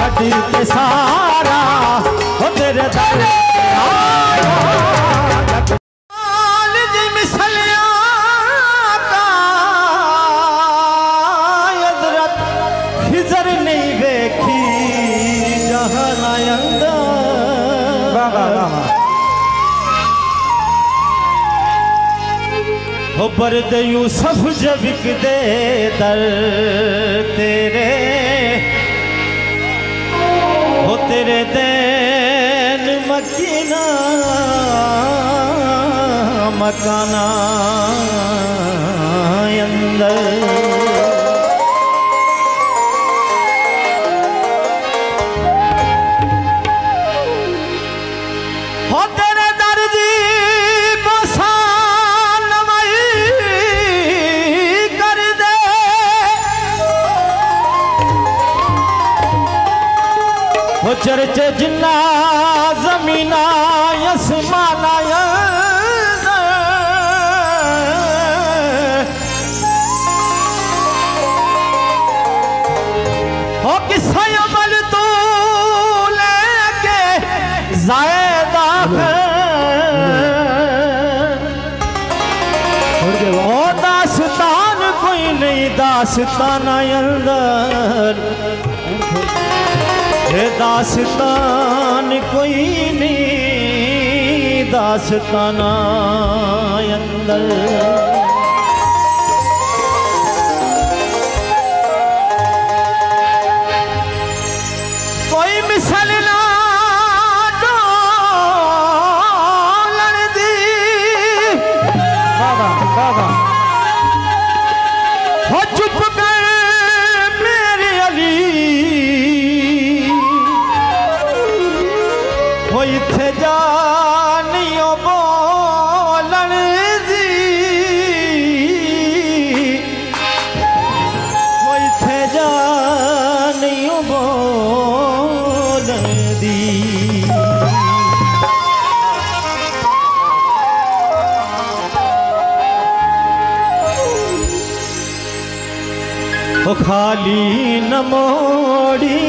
छड़ी के सारा हो तेरे दर पे आया। जी मिसलिया का यदरत खिजर नहीं वेखी जहां अंदर। हो बरद यूसुफ जबिक दे दर तेरे हो तेरे दैन मकीना मकाना अंदर। हो तेरे दर्दी बसान मई कर दे हो चर्चे जिन्ना जमीना यसमाना हो किसा अमल तू लेके जायदा हो दास्तान कोई नहीं दास्तान अंदर दास्तान कोई नहीं दास्तान अंदर। कोई मिसल ना डोलन दी बाबा बाबा हो चुप कर मेरे अली हो इत्थे जानियो बोलन दी हो इत्थे जानियो बोलन दी। ओ खाली न मोड़ी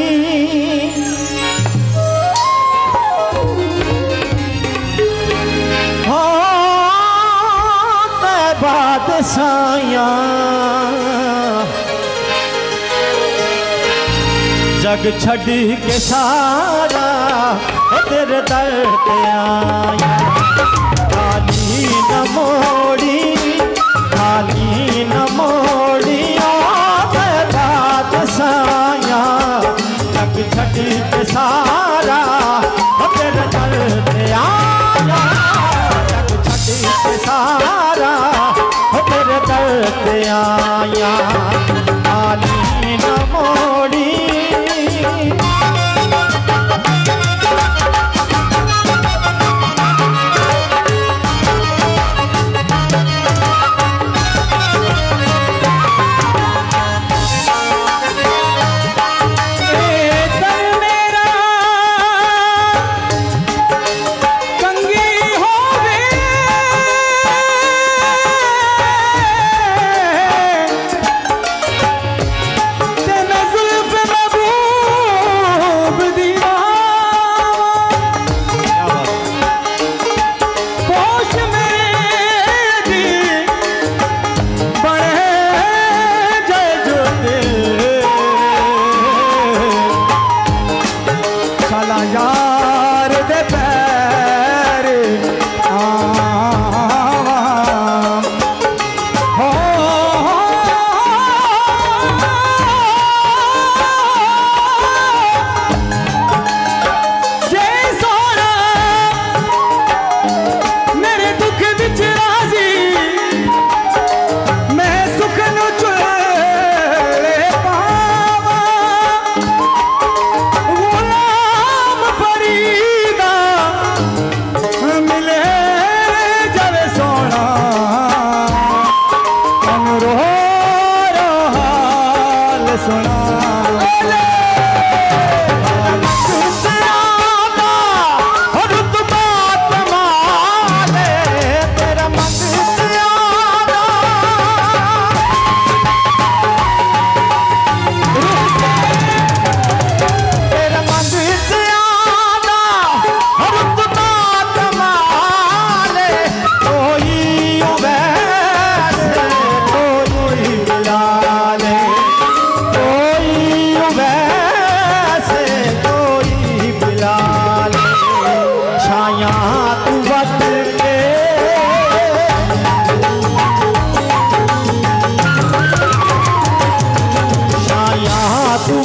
हो ते बात साया जग छड़ी के सारा हो तेरे दर पे आया। खाली न मोड़ी खाली न मोड़ी साया जग छड़ी के सारा हो तेरे दर पे आया। जग छड़ी के सारा हो तेरे दर पे आया। खाली न मोड़ी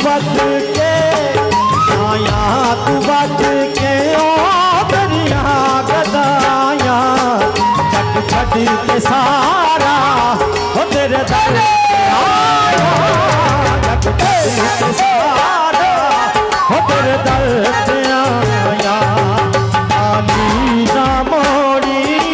बच के आया, तू बच के ओ दरिया गदाया, जग छड़ के सारा हो तेरे दर आया, जग छड़ के सारा हो तेरे दर आया, आनी ना मोड़ी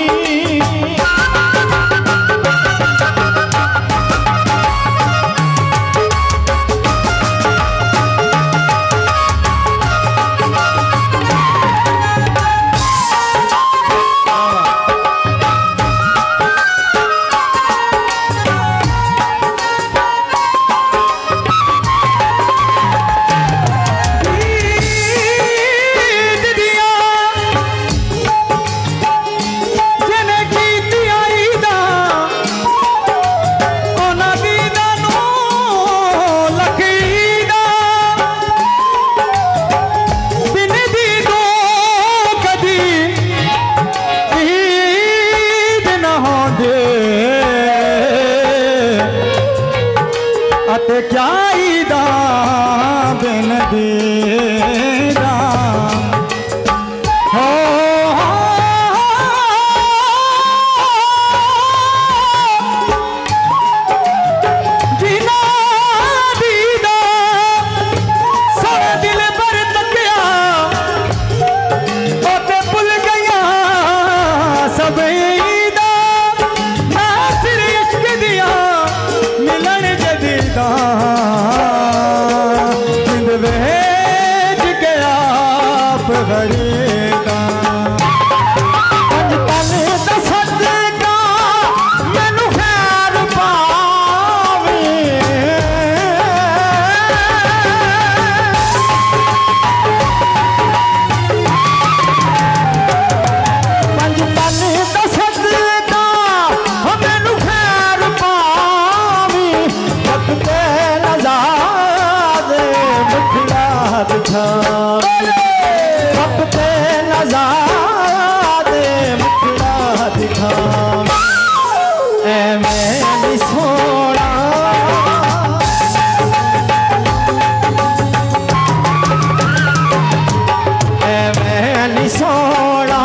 क्या ईदा बिन दीदा हो जीना दीदा सारा दिल भर तकिया ओते भुल गया सब ईदा ना सिर इश्क दिया मिलन जदीदा वेज के आप गरीदा पंज तन दसद का मैनू खैर पावे पंज तन दसद का मैनू खैर पावे वक्ते नज़ारे मुखड़ा वक्ते नज़ारे मुखड़ा दिखा मैं सोना मैं सोना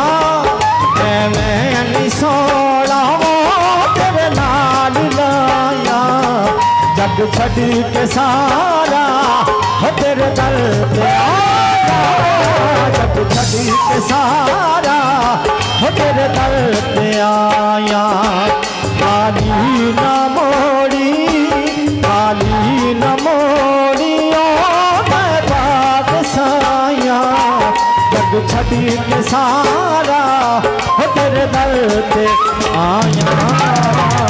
मैं सोना वो तेरे नाल लाया जग छड़ के सारा हो तेरे दर पे आया जग छड़ के सारा हो तेरे दर पे आया काली न मोड़ी ओ मैं बादशाया जग छड़ के सारा हो तेरे दर पे आया।